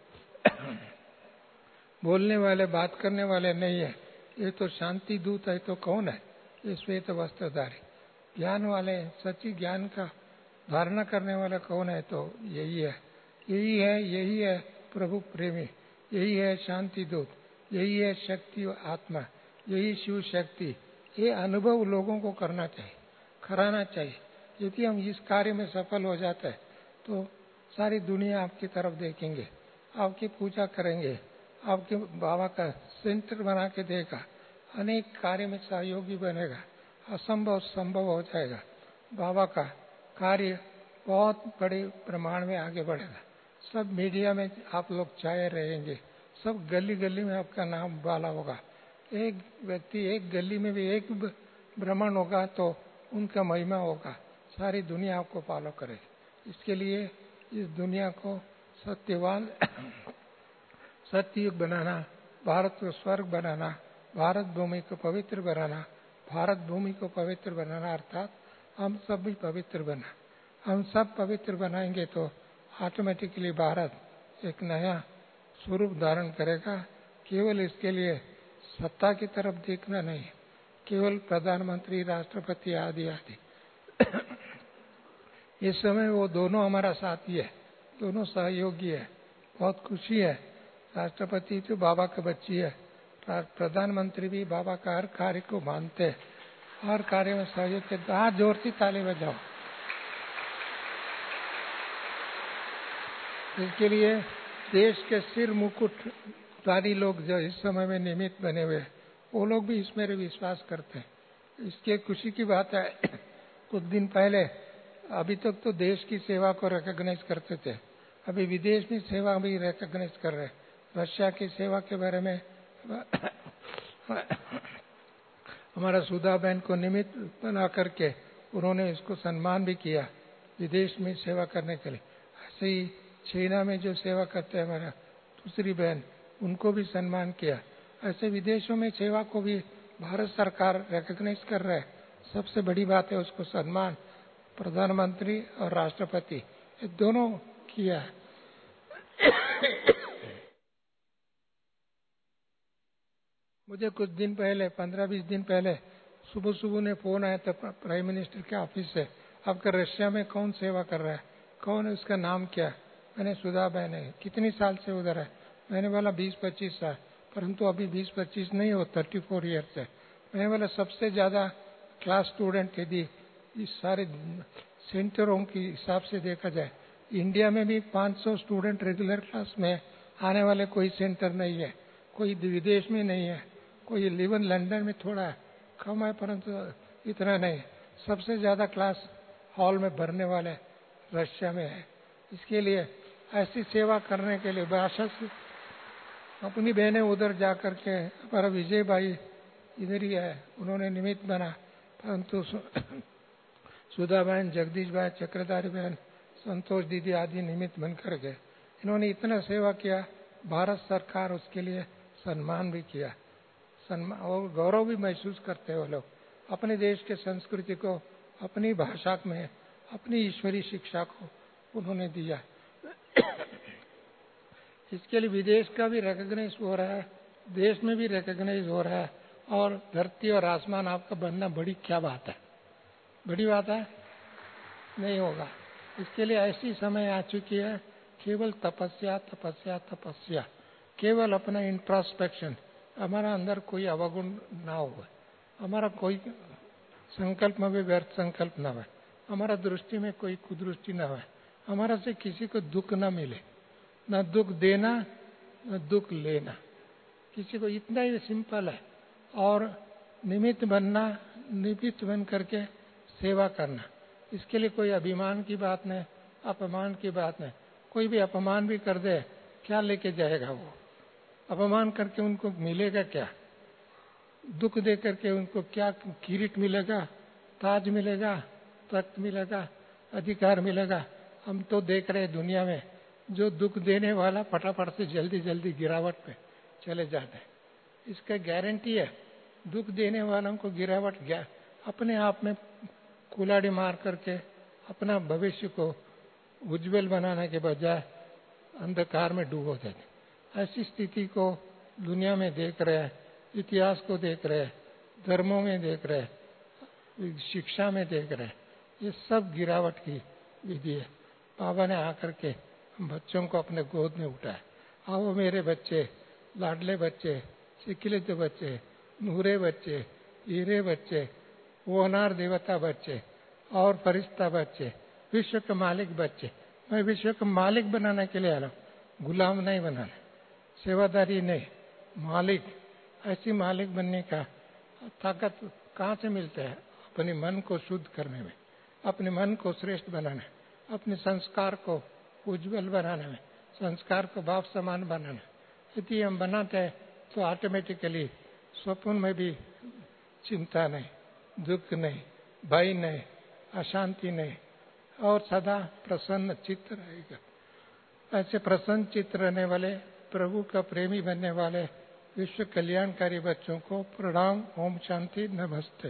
बोलने वाले, बात करने वाले नहीं है, ये तो शांति दूत है। तो कौन है? ये श्वेत वस्त्रधारी ज्ञान वाले, सच्ची ज्ञान का धारणा करने वाला कौन है? तो यही है, यही है, यही है प्रभु प्रेमी, यही है शांति दूत, यही है शक्ति आत्मा, यही शिव शक्ति। ये अनुभव लोगों को करना चाहिए, कराना चाहिए। यदि हम इस कार्य में सफल हो जाते हैं तो सारी दुनिया आपकी तरफ देखेंगे, आपकी पूजा करेंगे, आपके बाबा का सेंटर बना के देगा, अनेक कार्य में सहयोगी बनेगा, असंभव संभव हो जाएगा। बाबा का कार्य बहुत बड़े प्रमाण में आगे बढ़ेगा। सब मीडिया में आप लोग छाए रहेंगे, सब गली गली में आपका नाम वाला होगा। एक व्यक्ति एक गली में भी एक भ्रमण होगा तो उनका महिमा होगा, सारी दुनिया आपको फॉलो करेगी। इसके लिए इस दुनिया को सत्यवान सत्ययुग बनाना, भारत को स्वर्ग बनाना, भारत भूमि को पवित्र बनाना, भारत भूमि को पवित्र बनाना अर्थात हम सब भी पवित्र बना। हम सब पवित्र बनाएंगे तो ऑटोमेटिकली भारत एक नया स्वरूप धारण करेगा। केवल इसके लिए सत्ता की तरफ देखना नहीं, केवल प्रधानमंत्री, राष्ट्रपति आदि आदि इस समय वो दोनों हमारा साथी है, दोनों सहयोगी है। बहुत खुशी है, राष्ट्रपति तो बाबा का बच्ची है, प्रधानमंत्री भी बाबा का हर कार्य को मानते हैं, हर कार्य में सहयोग के। हाथ जोर से ताली बजाओ। इसके लिए देश के सिर मुकुटधारी लोग जो इस समय में निमित्त बने हुए, वो लोग भी इसमें विश्वास करते हैं। इसके खुशी की बात है, कुछ दिन पहले, अभी तक तो देश की सेवा को रिकॉग्नाइज करते थे, अभी विदेश में सेवा भी रिकॉग्नाइज कर रहे हैं। रशिया की सेवा के बारे में हमारा सुधा बहन को निमित्त बना करके उन्होंने इसको सम्मान भी किया विदेश में सेवा करने के लिए। ऐसे ही चाइना में जो सेवा करते हैं हमारा दूसरी बहन, उनको भी सम्मान किया। ऐसे विदेशों में सेवा को भी भारत सरकार रिकॉग्नाइज कर रहा है। सबसे बड़ी बात है उसको सम्मान प्रधानमंत्री और राष्ट्रपति ये दोनों किया है। मुझे कुछ दिन पहले, 15-20 दिन पहले सुबह सुबह ने फोन आया था प्राइम मिनिस्टर के ऑफिस से, आपका रशिया में कौन सेवा कर रहा है, कौन है, उसका नाम क्या? मैंने सुधा बहन है। कितनी साल से उधर है? मैंने बोला 20-25 साल। परंतु अभी 20-25 नहीं हो, 34 ईयर्स है। मैंने बोला सबसे ज्यादा क्लास स्टूडेंट यदि इस सारे सेंटरों के हिसाब से देखा जाए, इंडिया में भी 500 स्टूडेंट रेगुलर क्लास में आने वाले कोई सेंटर नहीं है, कोई विदेश में नहीं है, कोई इवन लंदन में थोड़ा कम है, परंतु इतना नहीं। सबसे ज्यादा क्लास हॉल में भरने वाले रशिया में है। इसके लिए ऐसी सेवा करने के लिए भाषा से अपनी बहनें उधर जाकर के, हमारा विजय भाई इधर ही है, उन्होंने निमित्त बना, परंतु सुधा बहन, जगदीश भाई, चक्रधारी बहन, संतोष दीदी आदि निमित्त बनकर गए। इन्होंने इतना सेवा किया, भारत सरकार उसके लिए सम्मान भी किया, सम्मान और गौरव भी महसूस करते हैं वो लोग। अपने देश के संस्कृति को, अपनी भाषा में, अपनी ईश्वरीय शिक्षा को उन्होंने दिया। इसके लिए विदेश का भी रिकॉग्नाइज हो रहा है देश में भी रिकॉग्नाइज हो रहा है, और धरती और आसमान आपका बनना बड़ी क्या बात है, बड़ी बात है, नहीं होगा। इसके लिए ऐसी समय आ चुकी है, केवल तपस्या तपस्या तपस्या, केवल अपना इंट्रोस्पेक्शन, हमारा अंदर कोई अवगुण ना हो, हमारा कोई संकल्प में भी व्यर्थ संकल्प ना हो, हमारा दृष्टि में कोई कुदृष्टि ना हो, हमारा से किसी को दुख ना मिले, न दुख देना न दुख लेना, किसी को, इतना ही सिंपल है। और निमित्त बनना, निमित्त बन करके सेवा करना, इसके लिए कोई अभिमान की बात नहीं, अपमान की बात नहीं। कोई भी अपमान भी कर दे, क्या लेके जाएगा वो? अपमान करके उनको मिलेगा क्या? दुख दे करके उनको क्या किरीट मिलेगा, ताज मिलेगा, तख्त मिलेगा, अधिकार मिलेगा? हम तो देख रहे हैं दुनिया में, जो दुख देने वाला फटाफट से जल्दी जल्दी गिरावट पे चले जाते हैं। इसका गारंटी है, दुख देने वालों को गिरावट अपने आप में कुल्हाड़ी मार करके अपना भविष्य को उज्जवल बनाने के बजाय अंधकार में डूबो देते। ऐसी स्थिति को दुनिया में देख रहे हैं, इतिहास को देख रहे हैं, धर्मों में देख रहे हैं, शिक्षा में देख रहे हैं। ये सब गिरावट की विधि है। बाबा ने आकर के बच्चों को अपने गोद में उठाया, आओ मेरे बच्चे, लाडले बच्चे, सिकिलित बच्चे, नूरे बच्चे, हीरे बच्चे, होनहार देवता बच्चे और फरिश्ता बच्चे, विश्व के मालिक बच्चे। मैं विश्व का मालिक बनाने के लिए आ रहा हूँ, गुलाम नहीं बनाना, सेवादारी नहीं, मालिक। ऐसी मालिक बनने का ताकत कहाँ से मिलता है? अपने मन को शुद्ध करने में, अपने मन को श्रेष्ठ बनाने, अपने संस्कार को उज्जवल बनाने में, संस्कार को बाप समान बनाना। यदि हम बनाते हैं तो ऑटोमेटिकली स्वप्न में भी चिंता नहीं, दुख नहीं, भय नहीं, अशांति नहीं, और सदा प्रसन्न चित्त रहेगा। ऐसे प्रसन्न चित्त रहने वाले, प्रभु का प्रेमी बनने वाले विश्व कल्याणकारी बच्चों को प्रणाम। ओम शांति, नमस्ते।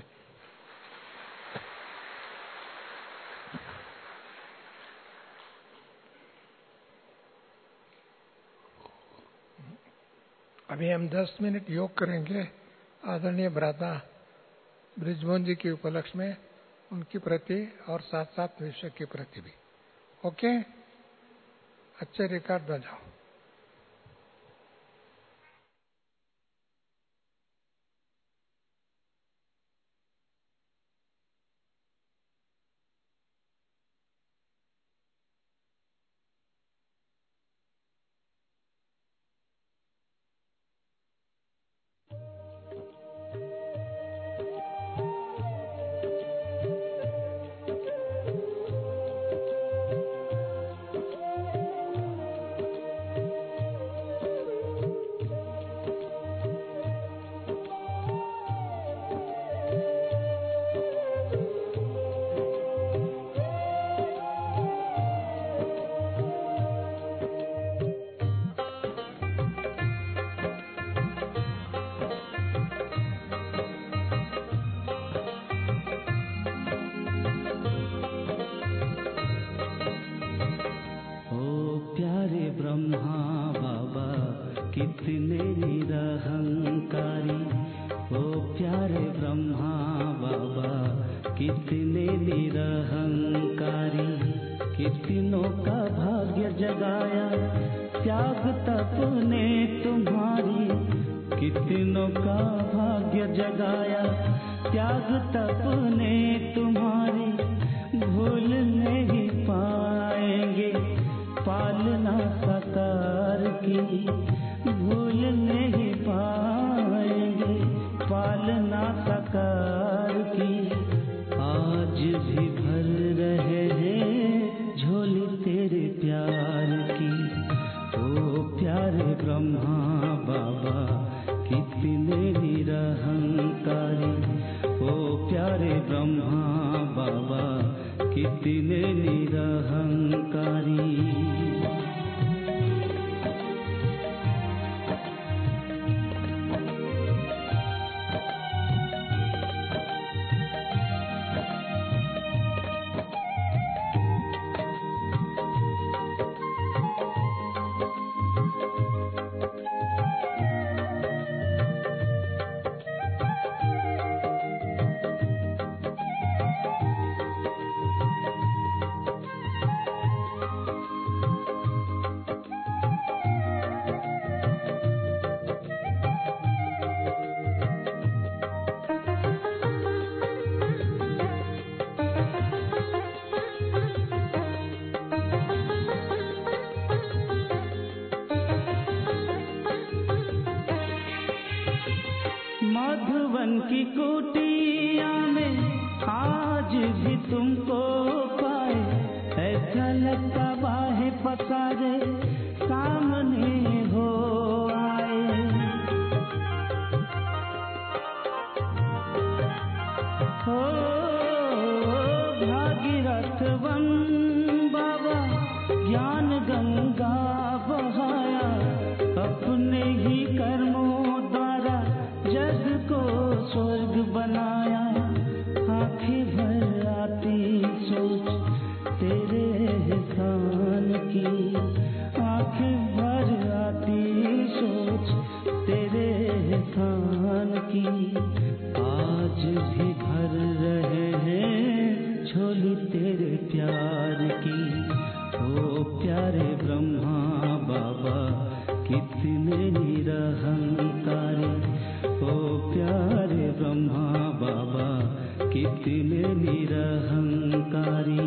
अभी हम 10 मिनट योग करेंगे आदरणीय भ्राता ब्रिजमोहन जी के उपलक्ष्य में, उनके प्रति और साथ साथ विश्व के प्रति भी। ओके, अच्छे रिकॉर्ड बजाओ। कितने निरहंकारी, ओ प्यारे ब्रह्मा बाबा कितने निरहंकारी। कितनों का भाग्य जगाया त्याग तप ने तुम्हारी, कितनों का भाग्य जगाया त्याग तप ने तुम्हारी। भूल नहीं पाएंगे पालना साकार की, भूल नहीं पाएंगे पालना साकार की। आज भी भर रहे हैं झोली तेरे प्यार की, ओ प्यारे ब्रह्मा बाबा कितने निरहंकारी। ओ प्यारे ब्रह्मा बाबा कितने निरहंकारी। साधवन की कुटिया में आज भी तुमको पाए, ऐसा लगता बाहें पसारे सामने हो आए। हो भागीरथवन बाबा ज्ञान गंगा बहाया, अपने ही कर्मों द्वारा जग को स्वर्ग बनाया। आंखें भर आती सोच तेरे एहसान की, आंखें भर आती सोच तेरे एहसान की। आज भी भर रहे हैं झोली तेरे प्यार की। ओ प्यारे ब्रह्मा बाबा कितने निरहंकारी, ओ प्यारे ब्रह्मा बाबा कितने निरहंकारी।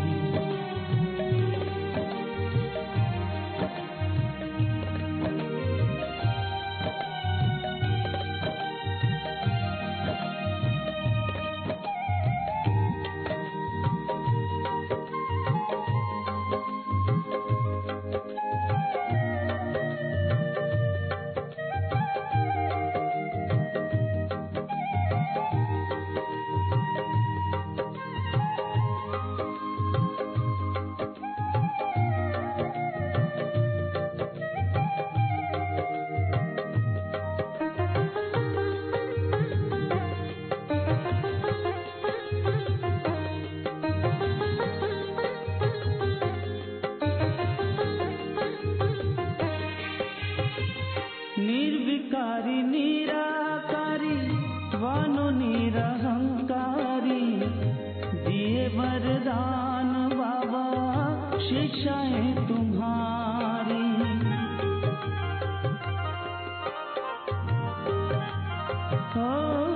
निर्विकारी निराकारी वानो निरहंकारी, दिए वरदान बाबा शिक्षाएं तुम्हारी। हो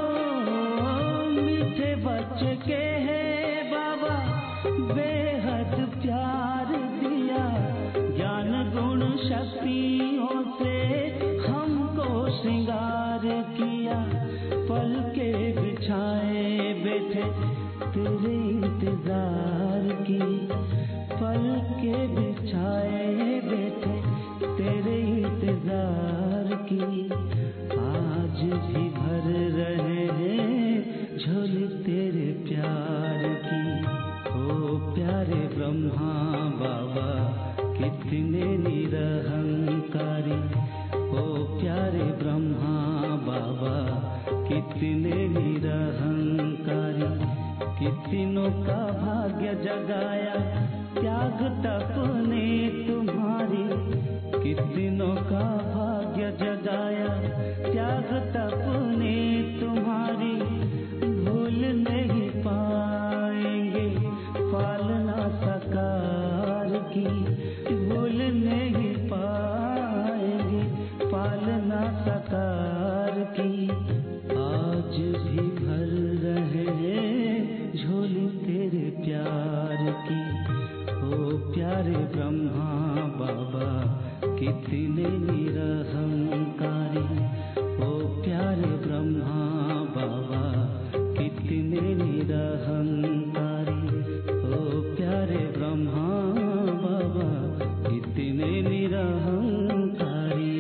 मीठे बच्चे के है बाबा बेहद प्यार दिया, ज्ञान गुण शक्तियों से हमको श्रृंगार किया। पल के बिछाए बैठे तेरे इंतजार की, पल के बिछाए बैठे तेरे इंतजार की। आज भी भर रहे हैं झोली तेरे प्यार की। ओ प्यारे ब्रह्मा बाबा कितने निरहंकारी, ओ प्यारे ब्रह्मा बाबा कितने निरहंकारी। कितनों का भाग्य जगाया त्याग तप ने तुम्हारी, कितनों का भाग्य जगाया त्याग तप ने तुम्हारी। भूल नहीं पाएंगे पालना साकार की, भूल नहीं पाएंगे पालना साकार की। आज भी भर रहे हैं झोली तेरे प्यार की। ओ प्यारे ब्रह्मा बाबा कितने निरहंकारी, ओ प्यारे ब्रह्मा बाबा कितने निरहंकारी, ओ प्यारे ब्रह्मा बाबा कितने निरहंकारी।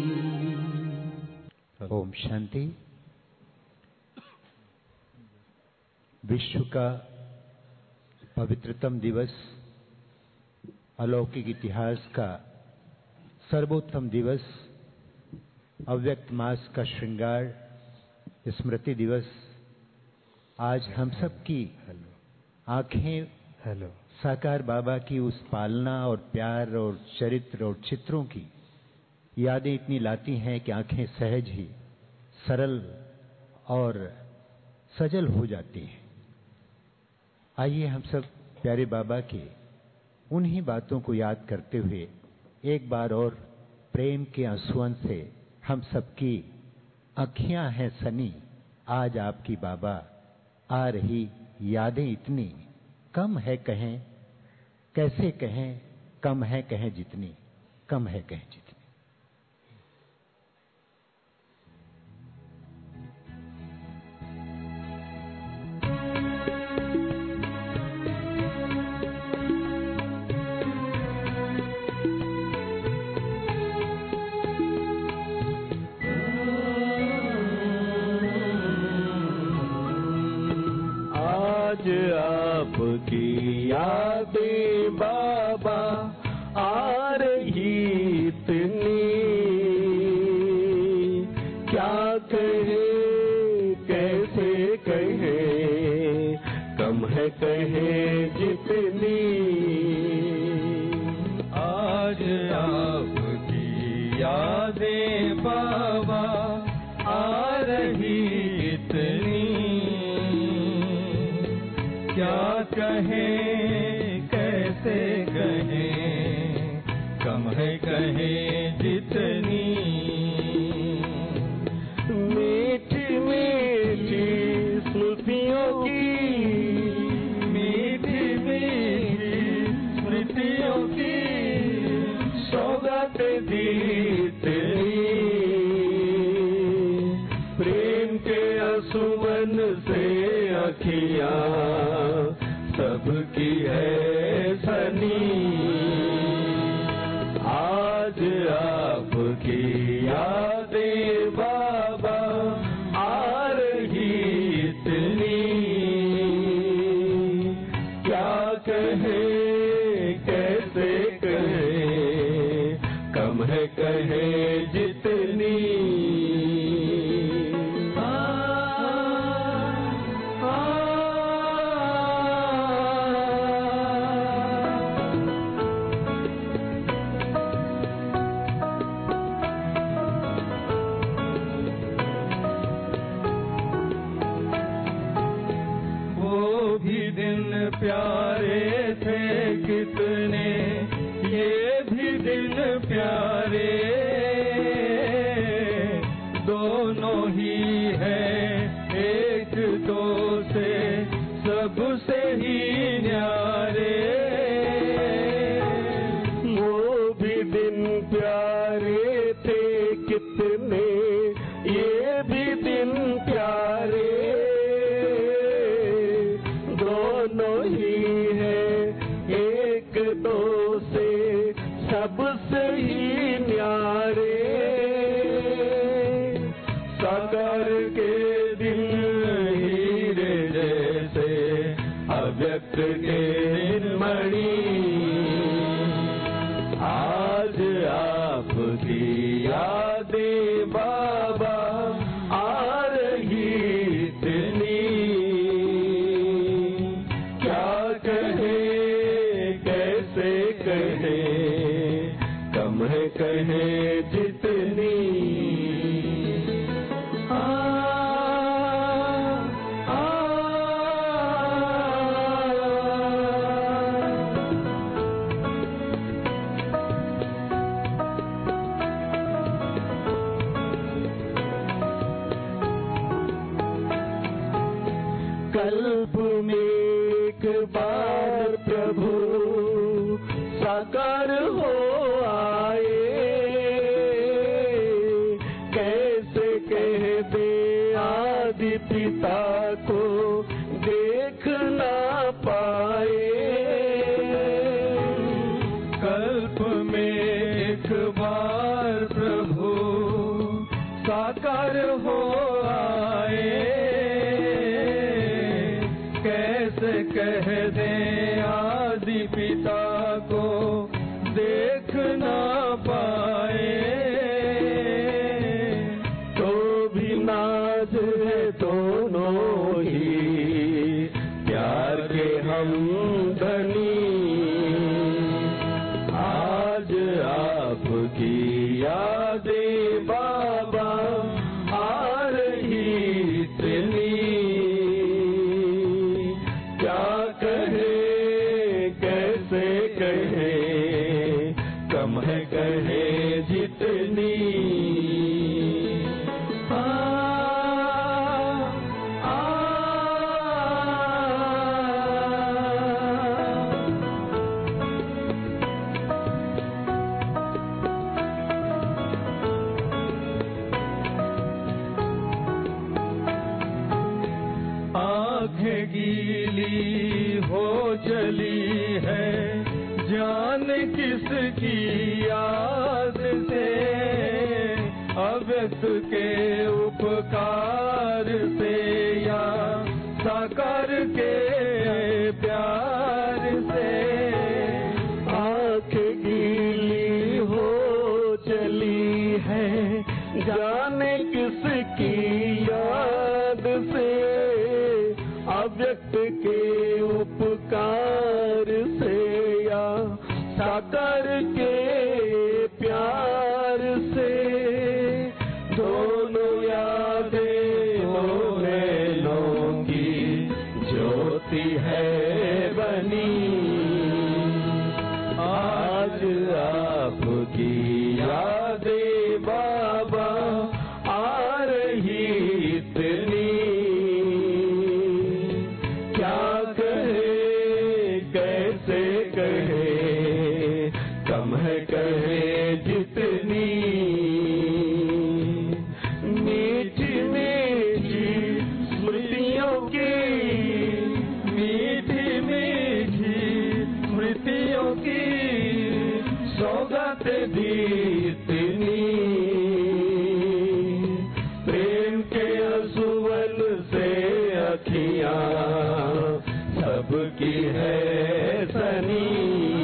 ओम शांति। विश्व का पवित्रतम दिवस, अलौकिक इतिहास का सर्वोत्तम दिवस, अव्यक्त मास का श्रृंगार, स्मृति दिवस, आज हम सब की आंखें साकार बाबा की उस पालना और प्यार और चरित्र और चित्रों की यादें इतनी लाती हैं कि आंखें सहज ही सरल और सजल हो जाती हैं। आइए हम सब प्यारे बाबा के उन्हीं बातों को याद करते हुए एक बार और प्रेम के आंसुओं से हम सबकी अखियां हैं सनी, आज आपकी बाबा आ रही यादें इतनी, कम है कहें कैसे कहें, कम है कहें जितनी, कम है कहें जितनी। आपकी यादें बाबा आ रही इतनी, क्या कहे कैसे कहे, कम है कहे जितनी। आज आपकी यादें बाबा आ रही इतनी, क्या कहे कैसे कहे, कम है कहे जितनी। मीठी मीठी स्मृतियों की, मीठी मीठी स्मृतियों की सौगात दी इतनी, प्रेम के आंसुओं से अखियां सबकी है सनी। आज आपकी यादें बाबा आ रही इतनी, क्या कहे कैसे कहे, कम है कहे जितनी। प्यारे थे कितने, ये भी दिन प्यारे, दोनों ही है एक दो से सबसे ही न्यारे। वो भी दिन प्यारे थे कितने, ये भी दिन प्यारे, दोनों ही है एक दो से सबसे ही न्यारे। साकार के दिन हीरे जैसे, अव्यक्त के दिन मणि। आज आपकी यादें बाबा आ रही इतनी, कम है कहे जितनी। कल्प में एक बार प्रभु साकार हो आए, कैसे कह दे आदि पिता को देख ना पाए। कल्प में एक बार प्रभु साकार हो आए, कैसे कह दे आदि पिता को देख ना पाए। तो भी नाज है दोनों ही प्यार के हम धनी। आज आपकी यादें बाबा आ रही इतनी, क्या कहे कैसे कहे, कम है कहे जितनी। आँखें गीली हो चली है जान किसकी याद से, अव्यक्त के उपकार से या साकार के प्यार से आँख गीली हो चली है, जाने किसकी याद से, अव्यक्त के उपकार से या साकार के प्यार से, दोनों यादें नैनों की ज्योति है बनी। आज आपकी यादें बाबा आ रही इतनी, क्या कहे कैसे कहे, कम है कहे जितनी। मीठी मीठी स्मृतियों की, मीठी मीठी स्मृतियों की सौगात दी इतनी। प्रेम के असुवन से अखियाँ सबकी है सनी।